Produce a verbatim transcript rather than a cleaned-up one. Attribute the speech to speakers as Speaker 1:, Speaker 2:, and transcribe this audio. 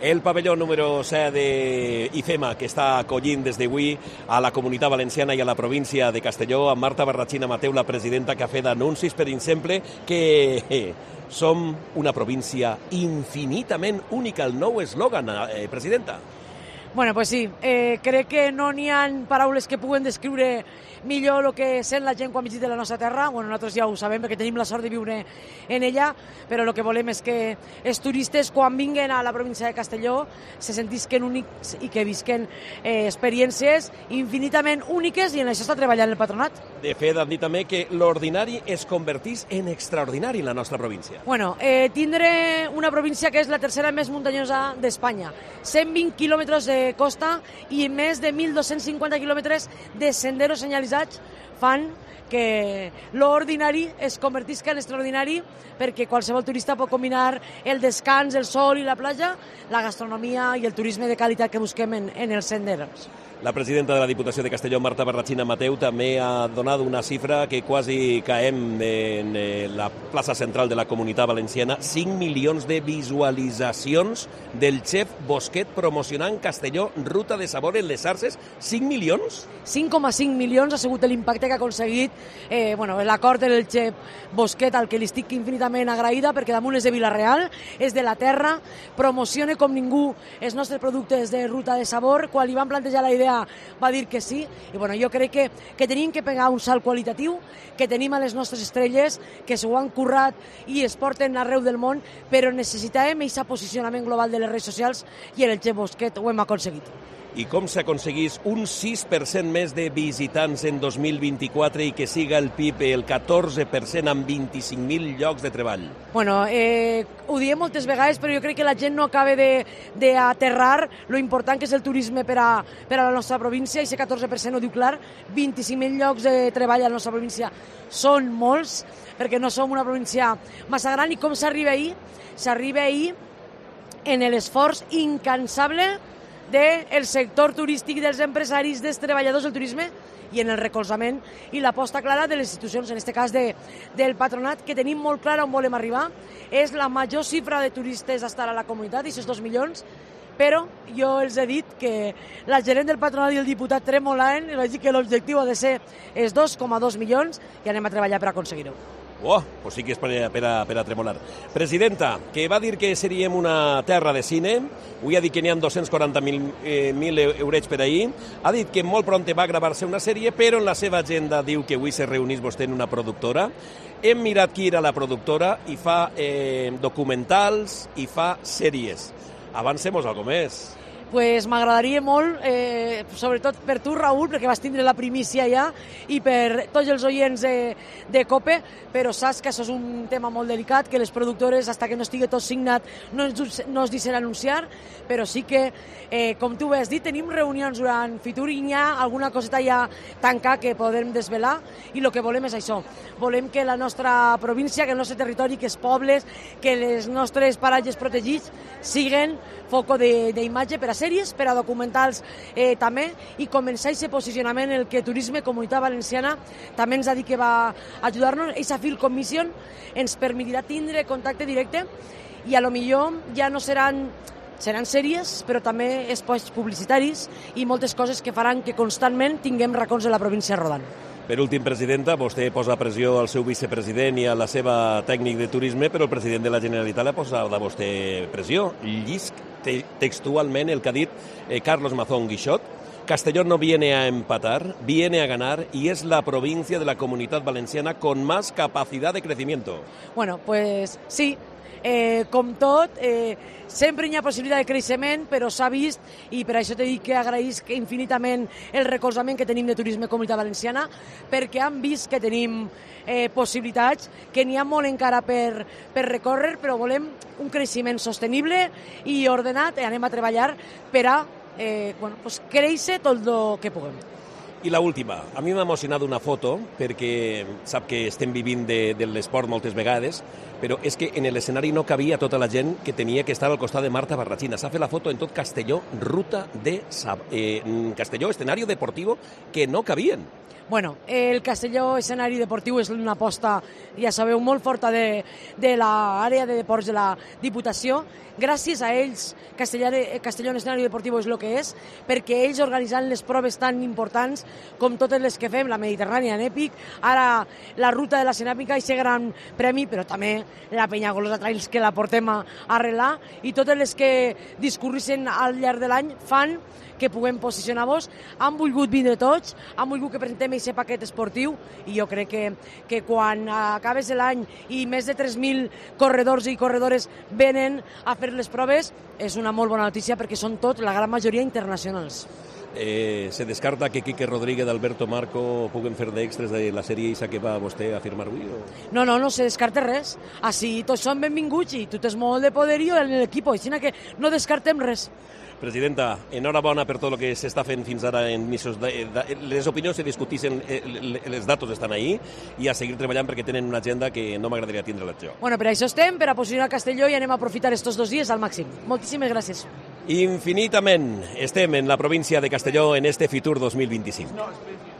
Speaker 1: El pavelló número set d'IFEMA, que està acollint des d'avui a la Comunitat Valenciana i a la província de Castelló, amb Marta Barrachina Mateu, la presidenta, que ha fet anuncis, per exemple, que eh, som una província infinitament única. El nou eslògan, eh, presidenta.
Speaker 2: Bueno, pues sí, eh, crec que no n'hi ha paraules que puguen descriure millor el que sent la gent quan visita la nostra terra. Bueno, nosaltres ja ho sabem perquè tenim la sort de viure en ella, però el que volem és que els turistes quan vinguen a la província de Castelló se sentisquen únics i que visquen eh, experiències infinitament úniques, i en això està treballant el patronat.
Speaker 1: De fet, han dit també que l'ordinari es convertís en extraordinari en la nostra província.
Speaker 2: Bueno, eh, tindre una província que és la tercera més muntanyosa d'Espanya, cent vint quilòmetres de costa i més de mil dos-cents cinquanta quilòmetres de senderos senyalitzats fan que l'ordinari es convertisca en extraordinari, perquè qualsevol turista pot combinar el descans, el sol i la platja, la gastronomia i el turisme de qualitat que busquem en, en els senderos.
Speaker 1: La presidenta de la Diputació de Castelló, Marta Barrachina Mateu, també ha donat una xifra que quasi caem en la plaça central de la Comunitat Valenciana, cinc milions de visualitzacions del xef Bosquet promocionant Castelló, ruta de sabor en les Sarses. cinc milions?
Speaker 2: cinc coma cinc milions ha sigut l'impacte que ha aconseguit eh, bueno, l'acord del xef Bosquet, al que li estic infinitament agraïda, perquè damunt és de Vila-real, és de la terra, promociona com ningú els nostres productes de ruta de sabor. Quan li van plantejar la idea va dir que sí, i bueno, jo crec que, que tenim que pegar un salt qualitatiu, que tenim a les nostres estrelles, que s'ho han currat i es porten arreu del món, però necessitàvem aquest posicionament global de les redes socials, i en el xef Bosquet ho hem aconseguit.
Speaker 1: I com s'aconseguís un sis per cent més de visitants en dos mil vint-i-quatre i que siga el P I B el catorze per cent amb vint-i-cinc mil llocs de treball?
Speaker 2: Bueno, eh, ho diem moltes vegades, però jo crec que la gent no acaba d'aterrar lo important que és el turisme per a, per a la nostra província, i aquest catorze per cent ho diu clar. vint-i-cinc mil llocs de treball a la nostra província són molts, perquè no som una província massa gran. I com s'arriba ahir? S'arriba ahir en l'esforç incansable del sector turístic, dels empresaris, dels treballadors del turisme, i en el recolzament i l'aposta clara de les institucions, en aquest cas de, del patronat, que tenim molt clar on volem arribar. És la major xifra de turistes a estar a la comunitat, aquests dos milions, però jo els he dit que la gerent del patronat i el diputat tremolaven, i vaig dir que l'objectiu ha de ser els dos coma dos milions, i anem a treballar per aconseguir-ho.
Speaker 1: Oh, pues sí que és per a, per, a, per a tremolar. Presidenta, que va dir que seríem una terra de cine, avui ha dit que n'hi ha dos-cents quaranta mil eh, eurets per ahir, ha dit que molt pront va gravar-se una sèrie, però en la seva agenda diu que avui se reunís vostè en una productora. Hem mirat qui era la productora, i fa eh, documentals i fa sèries. Avancem-nos algo més.
Speaker 2: Pues m'agradaria molt, eh, sobretot per tu, Raül, perquè vas tindre la primícia ja, i per tots els oients de, de COPE, però saps que això és un tema molt delicat, que les productores, fins que no estigui tot signat, no ens, no es deixen anunciar, però sí que, eh, com tu has dit, tenim reunions durant Fitur i hi ha alguna coseta ja tancar que podem desvelar, i el que volem és això. Volem que la nostra província, que el nostre territori, que els pobles, que les nostres paratges protegits siguen foco d'imatge per a sèries, per a documentals eh, també, i començar aquest posicionament en el que Turisme Comunitat Valenciana també ens ha dit que va ajudar-nos. Aquesta Film Commission ens permetrà tindre contacte directe, i a lo millor ja no seran seran sèries, però també espais publicitaris i moltes coses que faran que constantment tinguem racons de la província rodant.
Speaker 1: Per últim, presidenta, vostè posa pressió al seu vicepresident i a la seva tècnic de turisme, però el president de la Generalitat l'ha posat a vostè pressió. Llisc textualment el que ha dit eh, Carlos Mazón Guixot. Castellón no viene a empatar, viene a ganar, y es la provincia de la Comunitat Valenciana con más capacidad de crecimiento.
Speaker 2: Bueno, pues sí. Eh, com tot, eh, sempre hi ha possibilitat de creixement, però s'ha vist, i per això t'he dit que agraïsc infinitament el recolzament que tenim de Turisme Comunitat Valenciana, perquè han vist que tenim eh, possibilitats, que n'hi ha molt encara per, per recórrer, però volem un creixement sostenible i ordenat, i anem a treballar per a eh, bueno, pues créixer tot el que puguem.
Speaker 1: I la última, a mi m'ha emocionat una foto, perquè sap que estem vivint de, de l'esport moltes vegades, però és que en l'escenari no cabia tota la gent que tenia que estar al costat de Marta Barrachina. S'ha fet la foto en tot Castelló, ruta de Sab... eh, Castelló, escenari deportivo, que no cabien.
Speaker 2: Bueno, el Castelló escenari deportiu és una aposta, ja sabeu, molt forta de, de l'àrea de deports de la Diputació. Gràcies a ells, Castelló, Castelló escenari deportiu és el que és, perquè ells organitzant les proves tan importants com totes les que fem, la Mediterrània en Èpic, ara la ruta de la Cenàpica i aquest gran premi, però també la Penyagolosa Trails que la portem a arrelar, i totes les que discurrissen al llarg de l'any fan que puguem posicionar-vos. Han volgut vindre tots, han volgut que presentem aquest paquet esportiu, i jo crec que, que quan acabes l'any i més de tres mil corredors i corredores venen a fer les proves, és una molt bona notícia perquè són tots, la gran majoria, internacionals.
Speaker 1: Eh, se descarta que Quique Rodríguez, Alberto Marco puguen fer d'extres de la sèrie Isa que va vostè a firmar avui? O...
Speaker 2: No, no, no se descarta res. Així tots són benvinguts i tu tens molt de poderío en l'equip, així que no descartem res.
Speaker 1: Presidenta, enhorabona per tot el que s'està fent fins ara en missos. De, de, les opinions se discuteixen, els datos estan ahí, i a seguir treballant perquè tenen una agenda que no m'agradaria tindre-la jo.
Speaker 2: Bueno, per això estem, per a posicionar Castelló, i anem a aprofitar estos dos dies al màxim. Moltíssimes gràcies.
Speaker 1: Infinitament estem en la província de Castelló en este Fitur dos mil vint-i-cinc.